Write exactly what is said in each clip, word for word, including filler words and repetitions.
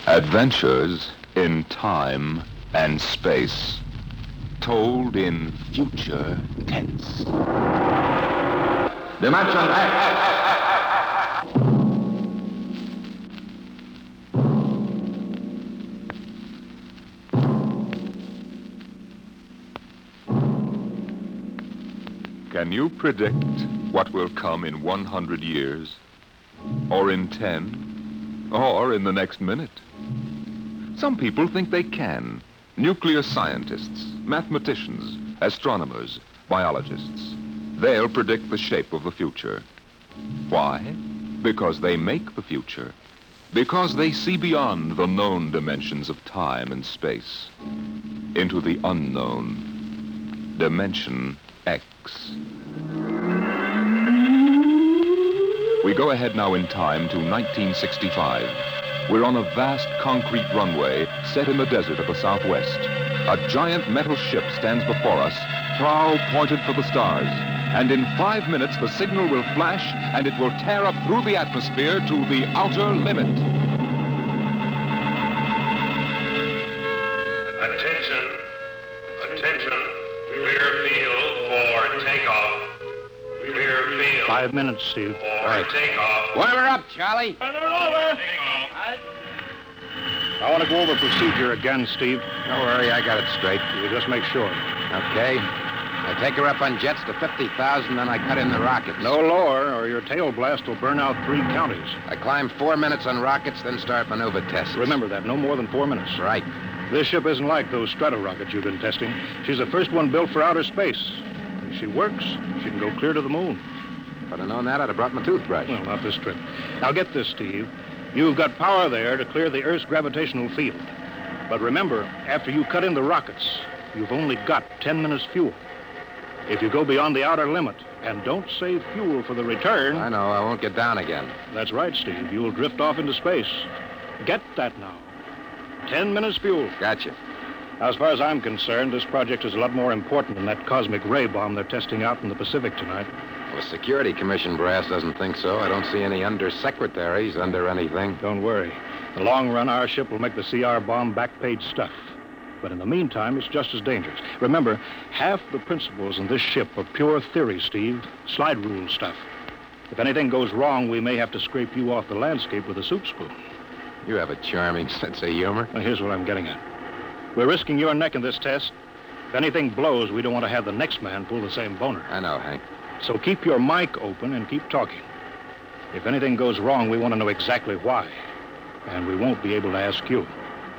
Adventures in time and space, told in future tense. Dimension X! Can you predict what will come in one hundred years? Or in ten? Or in the next minute? Some people think they can. Nuclear scientists, mathematicians, astronomers, biologists. They'll predict the shape of the future. Why? Because they make the future. Because they see beyond the known dimensions of time and space into the unknown. Dimension X. We go ahead now in time to nineteen sixty-five. We're on a vast concrete runway set in the desert of the Southwest. A giant metal ship stands before us, prow pointed for the stars. And in five minutes, the signal will flash, and it will tear up through the atmosphere to the outer limit. Attention. Attention. Clear field for takeoff. Clear field. Five minutes, Steve. For right. takeoff. Whatever up, Charlie. Turn it over. I want to go over procedure again, Steve. Don't worry, I got it straight. You just make sure. Okay. I take her up on jets to fifty thousand, then I cut in the rockets. No lower, or your tail blast will burn out three counties. I climb four minutes on rockets, then start maneuver tests. Remember that, no more than four minutes. Right. This ship isn't like those strato-rockets you've been testing. She's the first one built for outer space. If she works, she can go clear to the moon. If I'd have known that, I'd have brought my toothbrush. Well, not this trip. Now get this, Steve. You've got power there to clear the Earth's gravitational field. But remember, after you cut in the rockets, you've only got ten minutes fuel. If you go beyond the outer limit and don't save fuel for the return... I know, I won't get down again. That's right, Steve. You'll drift off into space. Get that now. Ten minutes fuel. Gotcha. Now, as far as I'm concerned, this project is a lot more important than that cosmic ray bomb they're testing out in the Pacific tonight. Well, the Security Commission brass doesn't think so. I don't see any undersecretaries under anything. Don't worry. In the long run, our ship will make the C R bomb back-page stuff. But in the meantime, it's just as dangerous. Remember, half the principles in this ship are pure theory, Steve. Slide rule stuff. If anything goes wrong, we may have to scrape you off the landscape with a soup spoon. You have a charming sense of humor. Well, here's what I'm getting at. We're risking your neck in this test. If anything blows, we don't want to have the next man pull the same boner. I know, Hank. So keep your mic open and keep talking. If anything goes wrong, we want to know exactly why. And we won't be able to ask you.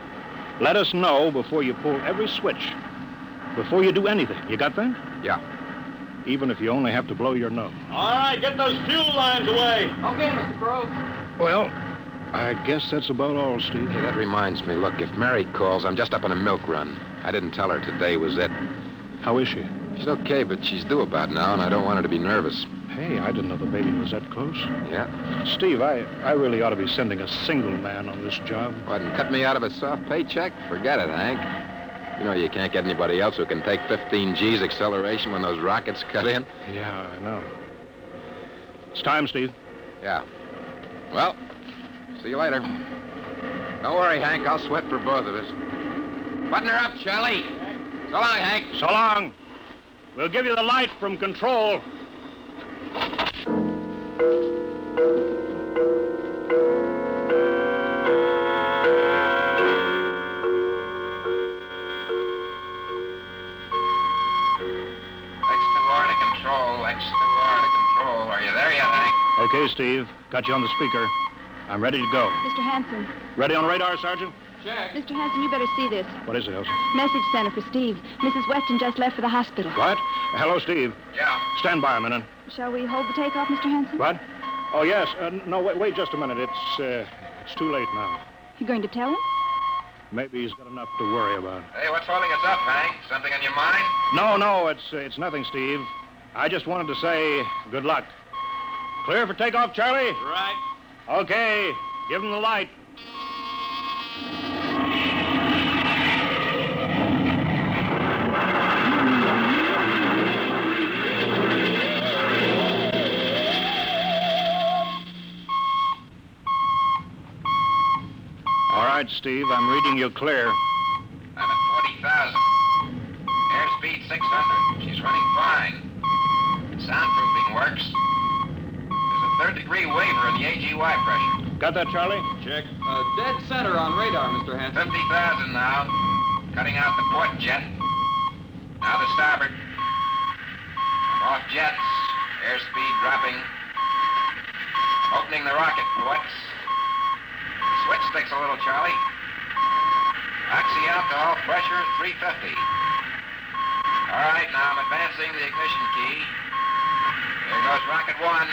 Let us know before you pull every switch. Before you do anything. You got that? Yeah. Even if you only have to blow your nose. All right, get those fuel lines away. Okay, Mister Crow. Well, I guess that's about all, Steve. Hey, that reminds me. Look, if Mary calls, I'm just up on a milk run. I didn't tell her today was it. How is she? She's okay, but she's due about now, and I don't want her to be nervous. Hey, I didn't know the baby was that close. Yeah? Steve, I, I really ought to be sending a single man on this job. What, and cut me out of a soft paycheck? Forget it, Hank. You know you can't get anybody else who can take fifteen G's acceleration when those rockets cut in. Yeah, I know. It's time, Steve. Yeah. Well, see you later. Don't worry, Hank. I'll sweat for both of us. Button her up, Charlie. So long, Hank. So long. We'll give you the light from control. Okay, Steve. Got you on the speaker. I'm ready to go. Mister Hanson. Ready on radar, Sergeant? Check. Mister Hanson, you better see this. What is it, Elsa? Message center for Steve. Missus Weston just left for the hospital. What? Hello, Steve. Yeah. Stand by a minute. Shall we hold the takeoff, Mister Hanson? What? Oh, yes. Uh, no, wait, wait just a minute. It's, uh, it's too late now. You going to tell him? Maybe he's got enough to worry about. Hey, what's holding us up, Hank? Something on your mind? No, no, it's, uh, it's nothing, Steve. I just wanted to say good luck. Clear for takeoff, Charlie? Right. Okay. Give him the light. All right. right, Steve. I'm reading you clear. I'm at forty thousand. Airspeed six hundred. She's running fine. Soundproofing works. There's a third degree waiver in the A G Y pressure. Got that, Charlie? Check. Uh, dead center on radar, Mister Hanson. fifty thousand now. Cutting out the port jet. Now the starboard. I'm off jets. Airspeed dropping. Opening the rocket ports. Switch sticks a little, Charlie. Oxy alcohol pressure three fifty. All right, now I'm advancing the ignition key. Here goes rocket one.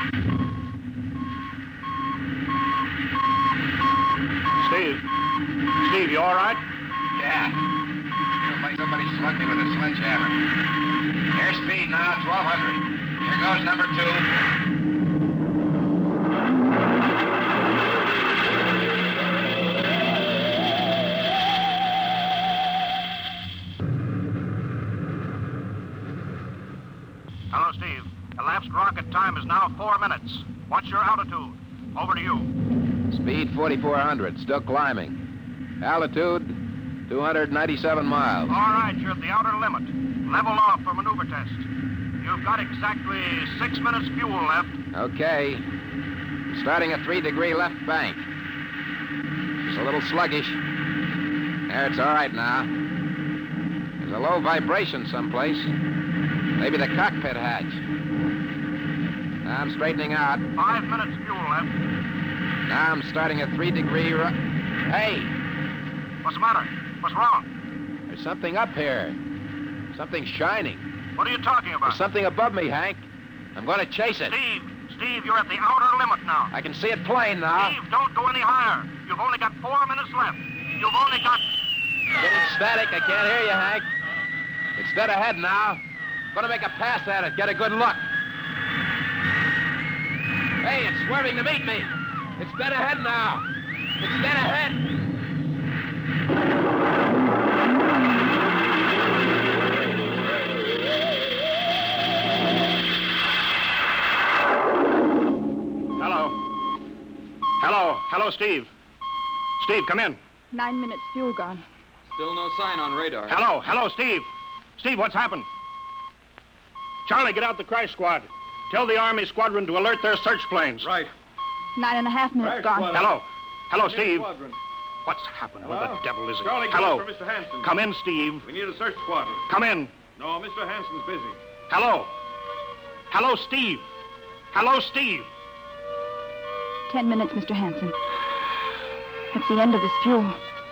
Steve. Steve, you all right? Yeah. Feels like somebody slugged me with a sledgehammer. Airspeed now twelve hundred. Here goes number two. Hello, Steve. Elapsed rocket time is now four minutes. What's your altitude? Over to you. Speed forty-four hundred. Still climbing. Altitude two hundred ninety-seven miles. All right, you're at the outer limit. Level off for maneuver test. You've got exactly six minutes fuel left. Okay. Starting a three degree left bank. It's a little sluggish. There, it's all right now. There's a low vibration someplace. Maybe the cockpit hatch. Now I'm straightening out. Five minutes fuel left. Now I'm starting a three degree ru- Hey! What's the matter? What's wrong? There's something up here. Something shining. What are you talking about? There's something above me, Hank. I'm going to chase it. Steve, Steve, you're at the outer limit now. I can see it plain now. Steve, don't go any higher. You've only got four minutes left. You've only got... Getting static. I can't hear you, Hank. It's dead ahead now. Going to make a pass at it. Get a good look. Hey, it's swerving to meet me. It's dead ahead now. It's dead ahead. Hello. Hello. Hello, Steve. Steve, come in. Nine minutes fuel gone. Still no sign on radar. Hello. Hello, Steve. Steve, what's happened? Charlie, get out the crash squad. Tell the Army squadron to alert their search planes. Right. Nine and a half minutes gone. Hello. Hello, Steve. Squadron. What's happened? Where the Hello? devil is it? Charlie, Hello. for Mister Hanson. Come in, Steve. We need a search squadron. Come in. No, Mister Hanson's busy. Hello. Hello, Steve. Hello, Steve. Ten minutes, Mister Hanson. That's the end of this fuel.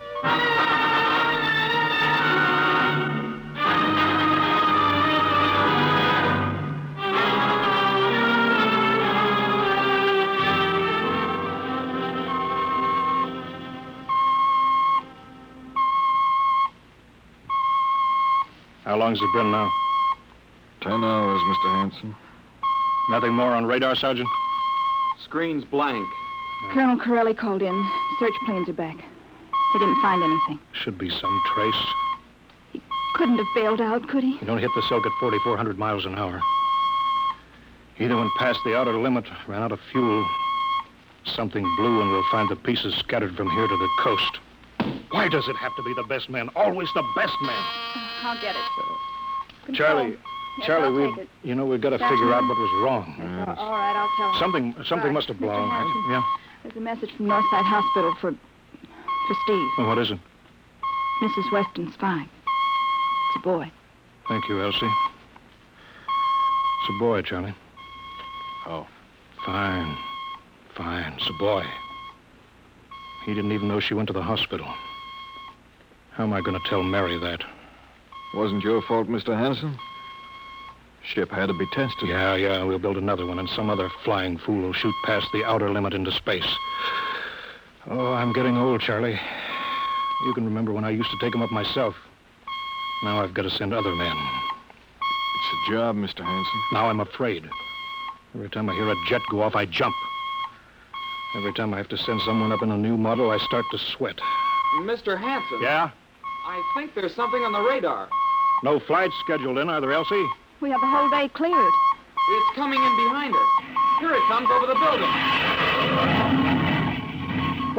How long's it been now? Ten hours, Mister Hanson. Nothing more on radar, Sergeant? Screen's blank. Colonel Corelli called in. Search planes are back. They didn't find anything. Should be some trace. Couldn't have bailed out, could he? You don't hit the silk at forty-four hundred miles an hour. Either went past the outer limit, ran out of fuel. Something blew, and we'll find the pieces scattered from here to the coast. Why does it have to be the best man? Always the best man. I'll get it. Control. Charlie, Yes, Charlie, I'll we, take it. you know, we've got to That's figure out me. what was wrong. Yes, all right, I'll tell him. Something, something Right, must have Mister blown. Hanson. Yeah. There's a message from Northside Hospital for... for Steve. Well, what is it? Missus Weston's fine. It's a boy. Thank you, Elsie. It's a boy, Charlie. Oh. Fine. Fine. It's a boy. He didn't even know she went to the hospital. How am I going to tell Mary that? Wasn't your fault, Mister Hanson. Ship had to be tested. Yeah, yeah, we'll build another one, and some other flying fool will shoot past the outer limit into space. Oh, I'm getting old, Charlie. You can remember when I used to take them up myself. Now I've got to send other men. It's a job, Mister Hanson. Now I'm afraid. Every time I hear a jet go off, I jump. Every time I have to send someone up in a new model, I start to sweat. Mister Hanson. Yeah? I think there's something on the radar. No flights scheduled in, are there, Elsie? We have the whole day cleared. It's coming in behind us. Here it comes over the building. What?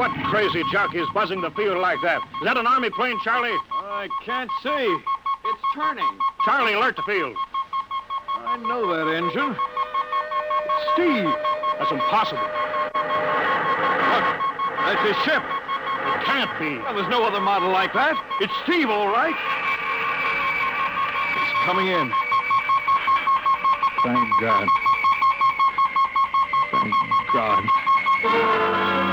What crazy jockey is buzzing the field like that? Is that an Army plane, Charlie? I can't see. It's turning. Charlie, alert the field. I know that engine. It's Steve. That's impossible. Look, that's his ship. It can't be. Well, there's no other model like that. It's Steve, all right. It's coming in. Thank God. Thank God.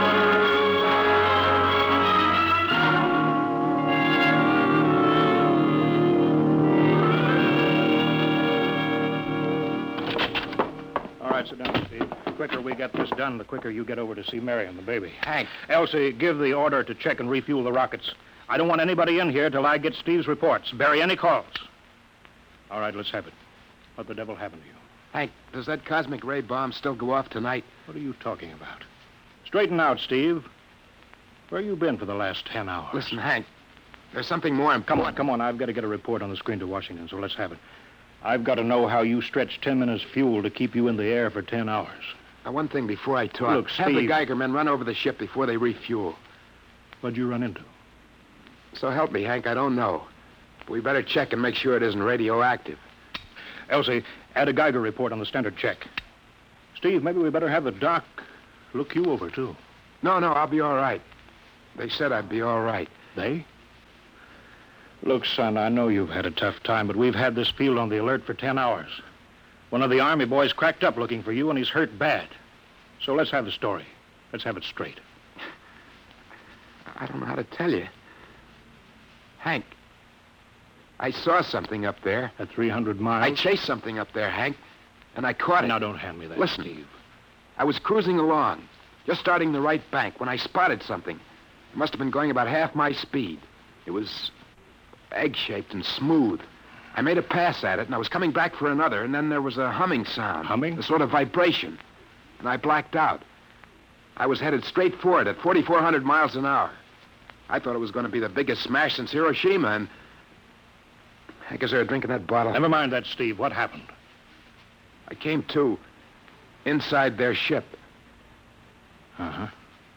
All right, sit down, Steve. The quicker we get this done, the quicker you get over to see Mary and the baby. Hank. Elsie, give the order to check and refuel the rockets. I don't want anybody in here till I get Steve's reports. Bury any calls. All right, let's have it. What the devil happened to you? Hank, does that cosmic ray bomb still go off tonight? What are you talking about? Straighten out, Steve. Where you been for the last ten hours? Listen, Hank, there's something more important. Come on, come on. I've got to get a report on the screen to Washington, so let's have it. I've got to know how you stretched ten minutes fuel to keep you in the air for ten hours. Now, one thing before I talk. Look, Have the Steve. Geiger men run over the ship before they refuel. What'd you run into? So help me, Hank, I don't know. We better check and make sure it isn't radioactive. Elsie, add a Geiger report on the standard check. Steve, maybe we better have the doc look you over, too. No, no, I'll be all right. They said I'd be all right. They? Look, son, I know you've had a tough time, but we've had this field on the alert for ten hours. One of the Army boys cracked up looking for you, and he's hurt bad. So let's have the story. Let's have it straight. I don't know how to tell you. Hank, I saw something up there. At three hundred miles? I chased something up there, Hank, and I caught it. Now, don't hand me that, Listen, Steve. I was cruising along, just starting the right bank, when I spotted something. It must have been going about half my speed. It was egg-shaped and smooth. I made a pass at it, and I was coming back for another, and then there was a humming sound. Humming? A sort of vibration. And I blacked out. I was headed straight for it at forty-four hundred miles an hour. I thought it was going to be the biggest smash since Hiroshima, and... I guess they were drinking that bottle. Never mind that, Steve. What happened? I came to inside their ship. Uh-huh.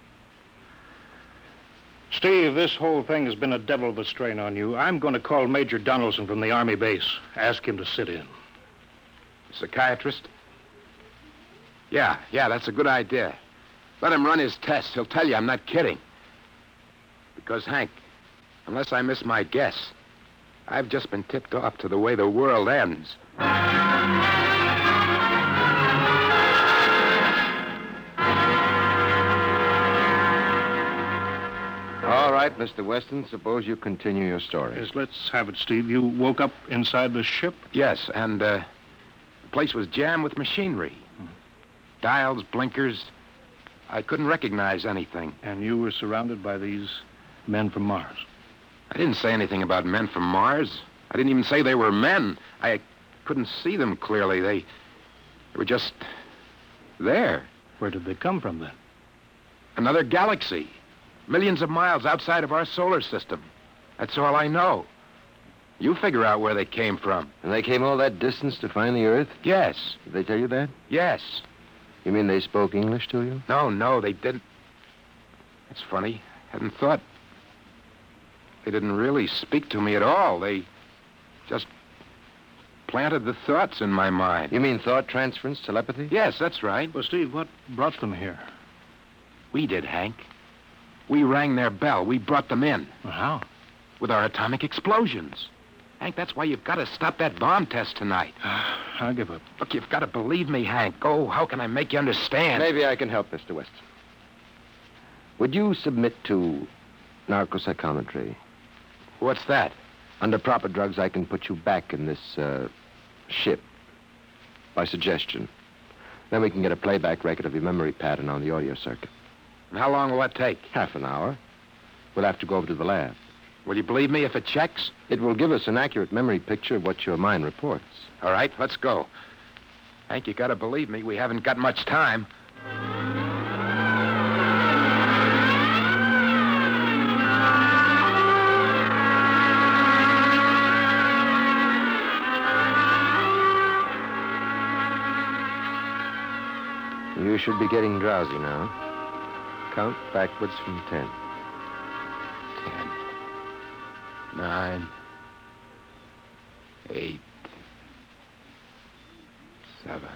Steve, this whole thing has been a devil of a strain on you. I'm going to call Major Donaldson from the Army base. Ask him to sit in. Psychiatrist? Yeah, yeah, that's a good idea. Let him run his tests. He'll tell you I'm not kidding. Because, Hank, unless I miss my guess, I've just been tipped off to the way the world ends. All right, Mister Weston, suppose you continue your story. Yes, let's have it, Steve. You woke up inside the ship? Yes, and uh, the place was jammed with machinery. Dials, blinkers. I couldn't recognize anything. And you were surrounded by these men from Mars? I didn't say anything about men from Mars. I didn't even say they were men. I couldn't see them clearly. They, they were just there. Where did they come from, then? Another galaxy. Millions of miles outside of our solar system. That's all I know. You figure out where they came from. And they came all that distance to find the Earth? Yes. Did they tell you that? Yes. You mean they spoke English to you? No, no, they didn't. That's funny. Hadn't thought. They didn't really speak to me at all. They just planted the thoughts in my mind. You mean thought transference, telepathy? Yes, that's right. Well, Steve, what brought them here? We did, Hank. We rang their bell. We brought them in. Well, how? With our atomic explosions. Hank, that's why you've got to stop that bomb test tonight. I'll give up. Look, you've got to believe me, Hank. Oh, how can I make you understand? Maybe I can help, Mister Weston. Would you submit to narcopsychometry? What's that? Under proper drugs, I can put you back in this uh, ship by suggestion. Then we can get a playback record of your memory pattern on the audio circuit. And how long will that take? Half an hour. We'll have to go over to the lab. Will you believe me if it checks? It will give us an accurate memory picture of what your mind reports. All right, let's go. Hank, you got to believe me. We haven't got much time. You should be getting drowsy now. Count backwards from ten. Ten. Nine. Eight. Seven.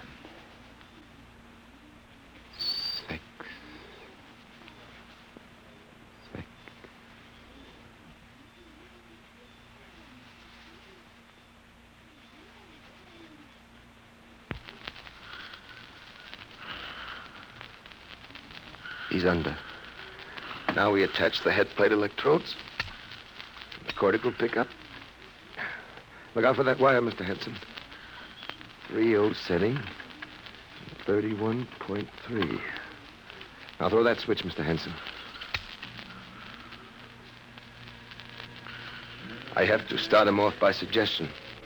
Six. Six. He's under. Now we attach the head plate electrodes. The cortical pickup. Look out for that wire, Mister Henson. three oh setting. thirty-one point three. Now throw that switch, Mister Henson. I have to start him off by suggestion.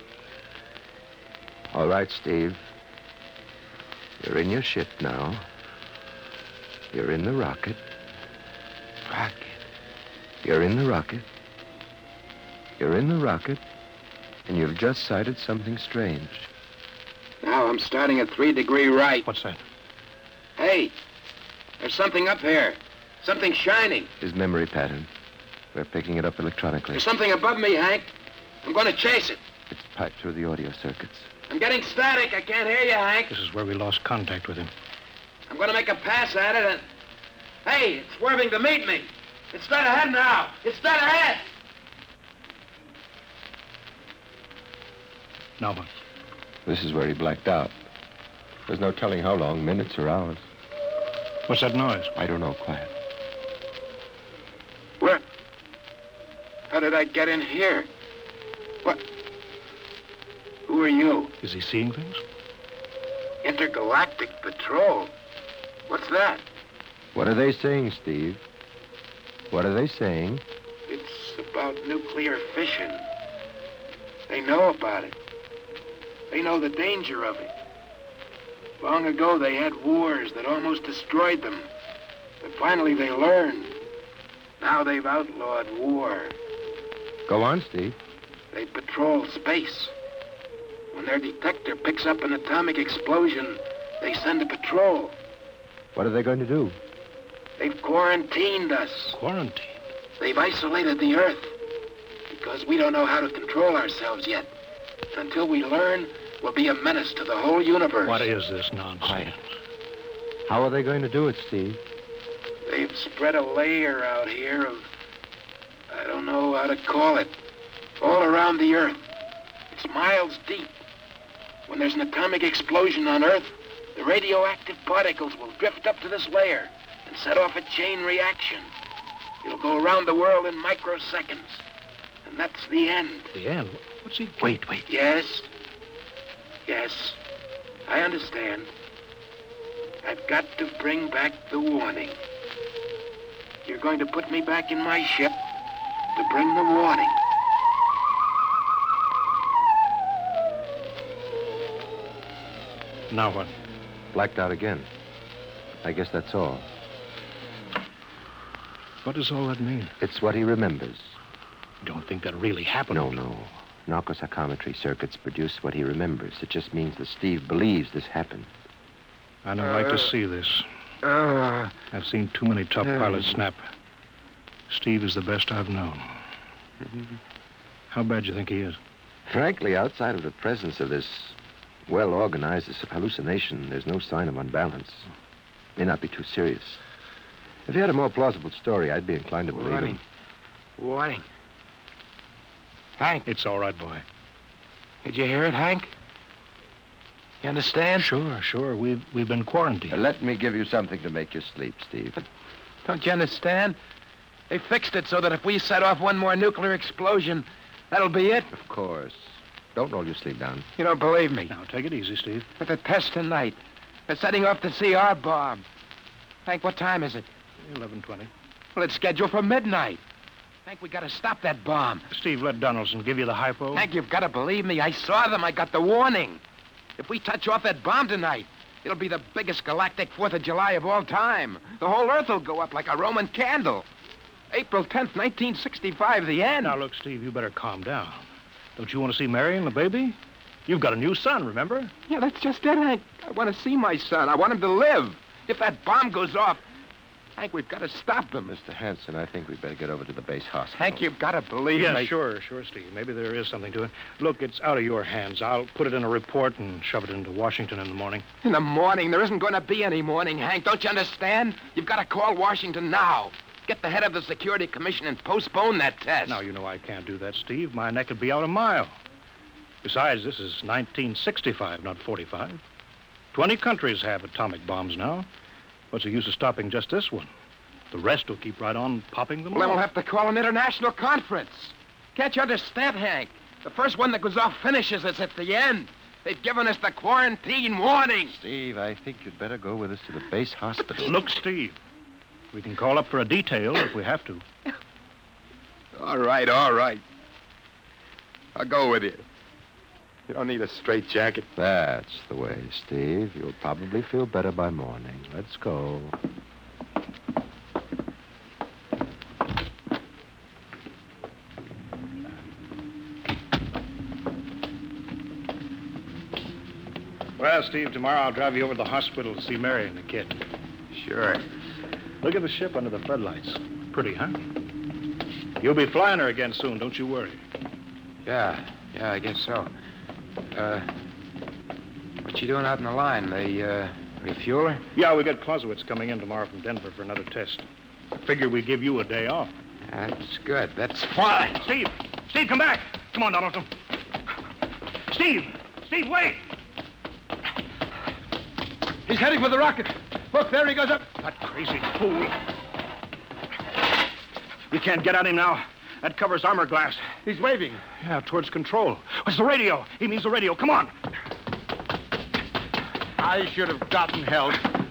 All right, Steve. You're in your ship now. You're in the rocket. Rocket. You're in the rocket. You're in the rocket. And you've just sighted something strange. Now I'm starting at three degree right. What's that? Hey, there's something up here. Something shining. His memory pattern. We're picking it up electronically. There's something above me, Hank. I'm going to chase it. It's piped through the audio circuits. I'm getting static. I can't hear you, Hank. This is where we lost contact with him. I'm going to make a pass at it and... Hey, it's swerving to meet me. It's dead ahead now. It's dead ahead. Now what? This is where he blacked out. There's no telling how long, minutes or hours. What's that noise? I don't know. Quiet. Where? How did I get in here? What? Who are you? Is he seeing things? Intergalactic Patrol. What's that? What are they saying, Steve? What are they saying? It's about nuclear fission. They know about it. They know the danger of it. Long ago, they had wars that almost destroyed them. But finally, they learned. Now they've outlawed war. Go on, Steve. They patrol space. When their detector picks up an atomic explosion, they send a patrol. What are they going to do? They've quarantined us. Quarantine? They've isolated the Earth. Because we don't know how to control ourselves yet. Until we learn, we'll be a menace to the whole universe. What is this nonsense? Quiet. How are they going to do it, Steve? They've spread a layer out here of... I don't know how to call it. All around the Earth. It's miles deep. When there's an atomic explosion on Earth, the radioactive particles will drift up to this layer and set off a chain reaction. It'll go around the world in microseconds. And that's the end. The end? What's he... Wait, wait. Yes. Yes. I understand. I've got to bring back the warning. You're going to put me back in my ship to bring the warning. Now what? Blacked out again. I guess that's all. What does all that mean? It's what he remembers. Don't think that really happened. No, no. Narcopsychometry circuits produce what he remembers. It just means that Steve believes this happened. I don't like to see this. Uh, I've seen too many top uh, pilots snap. Steve is the best I've known. How bad do you think he is? Frankly, outside of the presence of this well-organized hallucination, there's no sign of unbalance. May not be too serious. If he had a more plausible story, I'd be inclined to believe warning. him. Warning. Hank, It's all right, boy. did you hear it, Hank? You understand? Sure, sure. We've, we've been quarantined. Uh, let me give you something to make you sleep, Steve. Don't you understand? They fixed it so that if we set off one more nuclear explosion, that'll be it. Of course. Don't roll your sleeve down. You don't believe me. Now, take it easy, Steve. But the test tonight. They're setting off the C R bomb. Hank, what time is it? eleven twenty. Well, it's scheduled for midnight. Hank, we gotta stop that bomb. Steve, let Donaldson give you the hypo. Hank, you've got to believe me. I saw them. I got the warning. If we touch off that bomb tonight, it'll be the biggest galactic Fourth of July of all time. The whole Earth will go up like a Roman candle. April tenth, nineteen sixty-five, the end. Now, look, Steve, you better calm down. Don't you want to see Mary and the baby? You've got a new son, remember? Yeah, that's just it, Hank. I want to see my son. I want him to live. If that bomb goes off... Hank, we've got to stop them. Mister Hanson, I think we'd better get over to the base hospital. Hank, you've got to believe Yeah, me. sure, sure, Steve. Maybe there is something to it. Look, it's out of your hands. I'll put it in a report and shove it into Washington in the morning. In the morning? There isn't going to be any morning, Hank. Don't you understand? You've got to call Washington now. Get the head of the Security Commission and postpone that test. Now, you know I can't do that, Steve. My neck would be out a mile. Besides, this is nineteen sixty-five, not forty-five. Twenty countries have atomic bombs now. What's the use of stopping just this one? The rest will keep right on popping them Well, then off. we'll have to call an international conference. Can't you understand, Hank? The first one that goes off finishes us at the end. They've given us the quarantine warning. Steve, I think you'd better go with us to the base hospital. Look, Steve, we can call up for a detail if we have to. All right, all right. I'll go with you. You don't need a straitjacket. That's the way, Steve. You'll probably feel better by morning. Let's go. Well, Steve, tomorrow I'll drive you over to the hospital to see Mary and the kid. Sure. Look at the ship under the floodlights. Pretty, huh? You'll be flying her again soon, don't you worry. Yeah, yeah, I guess so. Uh, what you doing out in the line? They, uh, refuel her? Yeah, we got Clausewitz coming in tomorrow from Denver for another test. I figure we give you a day off. That's good. That's fine. Steve! Steve, come back! Come on, Donaldson. Steve! Steve, wait! He's heading for the rocket. Look, there he goes up. That crazy fool. You can't get at him now. That covers armor glass. He's waving. Yeah, towards control. What's the radio? He means the radio. Come on. I should have gotten help.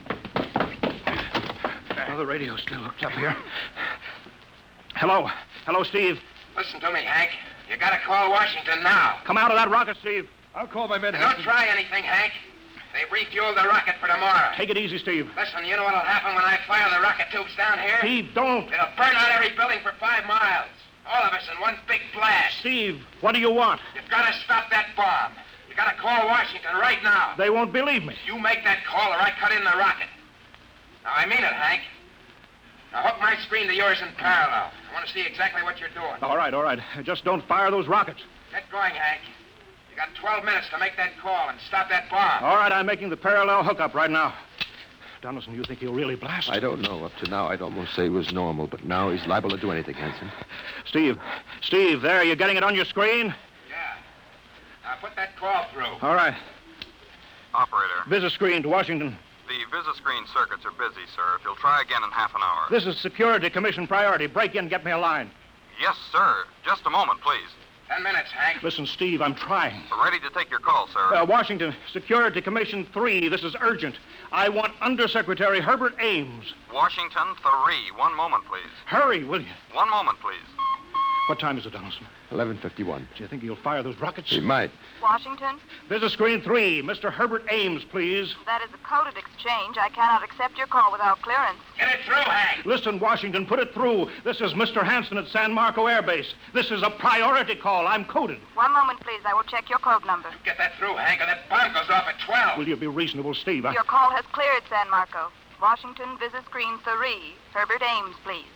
Oh, the radio's still hooked up here. Hello. Hello, Steve. Listen to me, Hank. You gotta call Washington now. Come out of that rocket, Steve. I'll call my men. Don't try anything, Hank. They've refueled the rocket for tomorrow. Take it easy, Steve. Listen, you know what'll happen when I fire the rocket tubes down here? Steve, don't. It'll burn out every building for five miles. All of us in one big blast. Steve, what do you want? You've got to stop that bomb. You got to call Washington right now. They won't believe me. You make that call or I cut in the rocket. Now, I mean it, Hank. Now, hook my screen to yours in parallel. I want to see exactly what you're doing. All right, all right. Just don't fire those rockets. Get going, Hank. You got twelve minutes to make that call and stop that bomb. All right, I'm making the parallel hookup right now. Donaldson, you think he'll really blast? I don't know. Up to now, I'd almost say it was normal, but now he's liable to do anything, Hanson. Steve, Steve, there, you getting it on your screen? Yeah. Now, put that call through. All right. Operator, Visit screen to Washington. the VisiScreen circuits are busy, sir. If you'll try again in half an hour. This is Security Commission priority. Break in, get me a line. Yes, sir. Just a moment, please. Ten minutes, Hank. Listen, Steve, I'm trying. We're ready to take your call, sir. Uh, Washington, Security Commission three. This is urgent. I want Undersecretary Herbert Ames. Washington three. One moment, please. Hurry, will you? One moment, please. What time is it, Donaldson? eleven fifty-one. Do you think he'll fire those rockets? He might. Washington, Visit screen three. Mister Herbert Ames, please. that is a coded exchange. I cannot accept your call without clearance. Get it through, Hank. Listen, Washington, put it through. This is Mister Hanson at San Marco Air Base. This is a priority call. I'm coded. One moment, please. I will check your code number. Get that through, Hank, or that bomb goes off at twelve. Will you be reasonable, Steve? I... Your call has cleared, San Marco. Washington, visit screen three. Herbert Ames, please.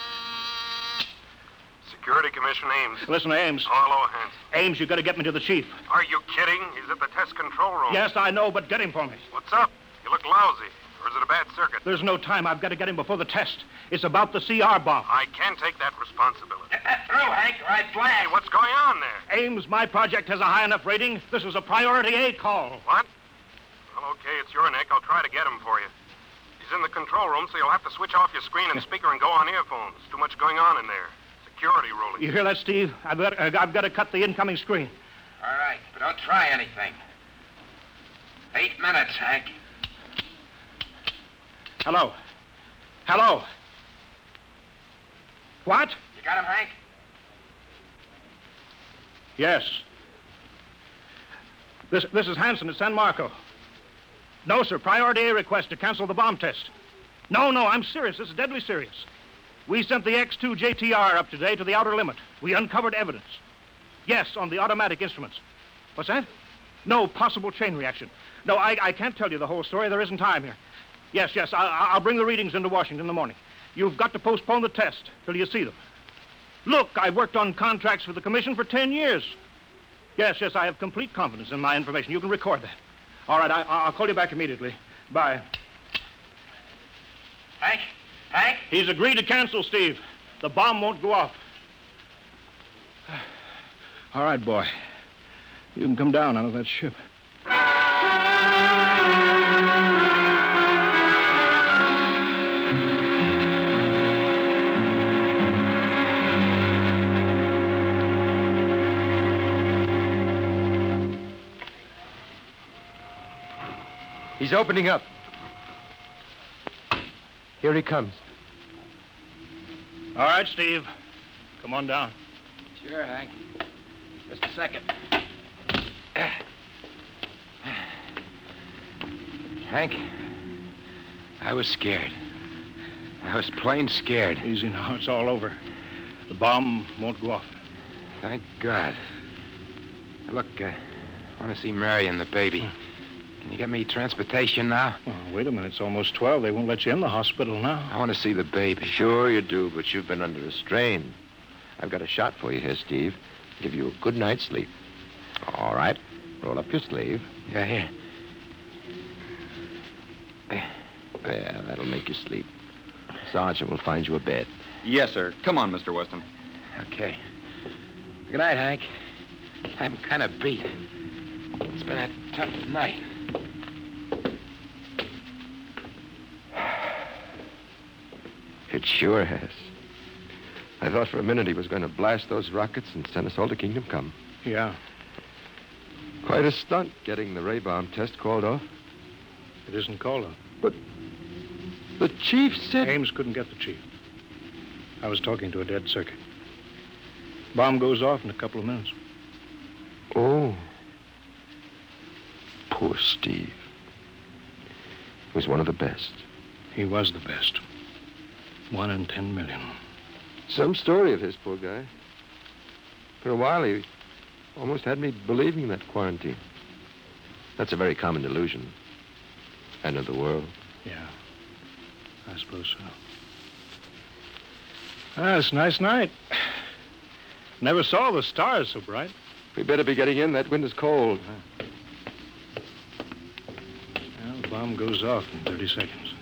Security Commission Ames. Listen, Ames. Oh, hello, Hanson. Ames, you got to get me to the chief. Are you kidding? He's at the test control room. Yes, I know, but get him for me. What's up? You look lousy. Or is it a bad circuit? There's no time. I've got to get him before the test. It's about the C R bomb. I can't take that responsibility. Get that through, Hank, or I Hey, blast. what's going on there? Ames, my project has a high enough rating. This is a priority A call. What? Well, okay, it's your neck. I'll try to get him for you. He's in the control room, so you'll have to switch off your screen and speaker and go on earphones. Too much going on in there. Security ruling. You hear that, Steve? I've got, uh, I've got to cut the incoming screen. All right, but don't try anything. Eight minutes, Hank. Hello. Hello. What? You got him, Hank? Yes. This, this is Hanson at San Marco. No, sir. Priority A request to cancel the bomb test. No, no, I'm serious. This is deadly serious. We sent the X two J T R up today to the outer limit. We uncovered evidence. Yes, on the automatic instruments. What's that? No possible chain reaction. No, I, I can't tell you the whole story. There isn't time here. Yes, yes, I, I'll bring the readings into Washington in the morning. You've got to postpone the test till you see them. Look, I've worked on contracts for the commission for ten years. Yes, yes, I have complete confidence in my information. You can record that. All right, I, I'll call you back immediately. Bye. Hank? Hank? He's agreed to cancel, Steve. The bomb won't go off. All right, boy. You can come down out of that ship. He's opening up. Here he comes. All right, Steve. Come on down. Sure, Hank. Just a second. Hank, I was scared. I was plain scared. Easy now. It's all over. The bomb won't go off. Thank God. Look, uh, I want to see Mary and the baby. Can you get me transportation now? Oh, wait a minute. It's almost twelve. They won't let you in the hospital now. I want to see the baby. Sure you do, but you've been under a strain. I've got a shot for you here, Steve. Give you a good night's sleep. All right. Roll up your sleeve. Yeah, here. There, that'll make you sleep. Sergeant will find you a bed. Yes, sir. Come on, Mister Weston. Okay. Good night, Hank. I'm kind of beat. It's been a tough night. It sure has. I thought for a minute he was going to blast those rockets and send us all to Kingdom Come. Yeah. Quite a stunt getting the ray bomb test called off. It isn't called off. But the chief said... Ames couldn't get the chief. I was talking to a dead circuit. Bomb goes off in a couple of minutes. Oh. Poor Steve. He was one of the best. He was the best. One in ten million. Some story of his, poor guy. For a while, he almost had me believing that quarantine. That's a very common delusion. End of the world. Yeah, I suppose so. Ah, it's a nice night. Never saw the stars so bright. We better be getting in. That wind is cold. Uh-huh. Well, the bomb goes off in thirty seconds.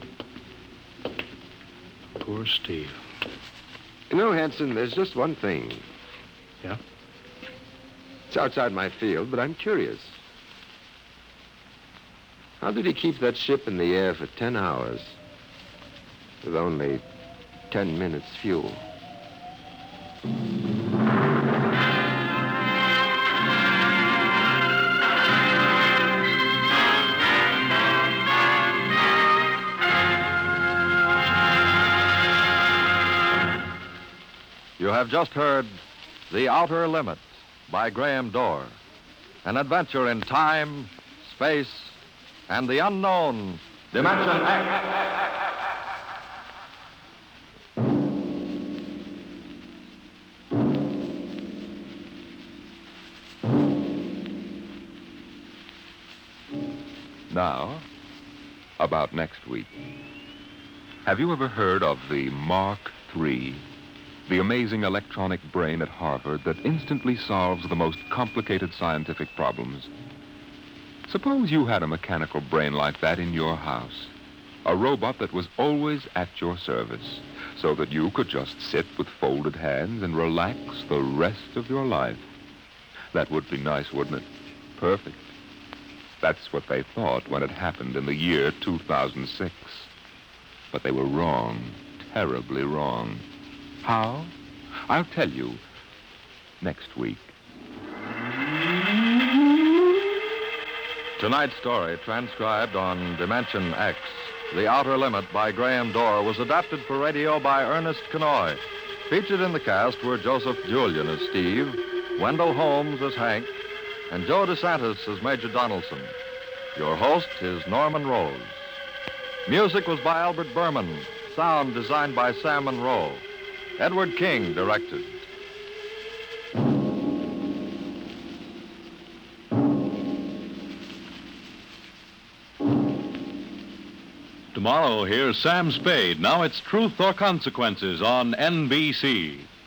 Poor Steve. You know, Hanson, there's just one thing. Yeah? It's outside my field, but I'm curious. How did he keep that ship in the air for ten hours with only ten minutes fuel? You have just heard The Outer Limit by Graham Dorr, an adventure in time, space, and the unknown Dimension X. Now, about next week. Have you ever heard of the Mark three? The amazing electronic brain at Harvard that instantly solves the most complicated scientific problems. Suppose you had a mechanical brain like that in your house. A robot that was always at your service, so that you could just sit with folded hands and relax the rest of your life. That would be nice, wouldn't it? Perfect. That's what they thought when it happened in the year two thousand six. But they were wrong, terribly wrong. How? I'll tell you next week. Tonight's story, transcribed on Dimension X, The Outer Limit by Graham Dorr, was adapted for radio by Ernest Kenoy. Featured in the cast were Joseph Julian as Steve, Wendell Holmes as Hank, and Joe DeSantis as Major Donaldson. Your host is Norman Rose. Music was by Albert Berman. Sound designed by Sam Monroe. Edward King directed. Tomorrow, here's Sam Spade. Now it's Truth or Consequences on N B C.